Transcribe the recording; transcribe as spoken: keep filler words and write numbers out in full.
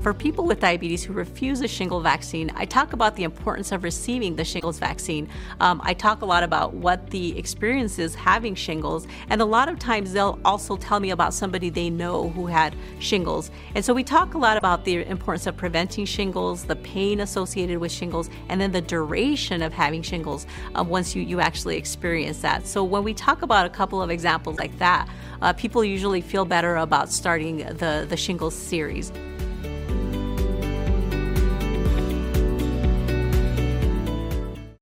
For people with diabetes who refuse a shingle vaccine, I talk about the importance of receiving the shingles vaccine. Um, I talk a lot about what the experience is having shingles, and a lot of times they'll also tell me about somebody they know who had shingles. And so we talk a lot about the importance of preventing shingles, the pain associated with shingles, and then the duration of having shingles um, once you, you actually experience that. So when we talk about a couple of examples like that, uh, people usually feel better about starting the, the shingles series.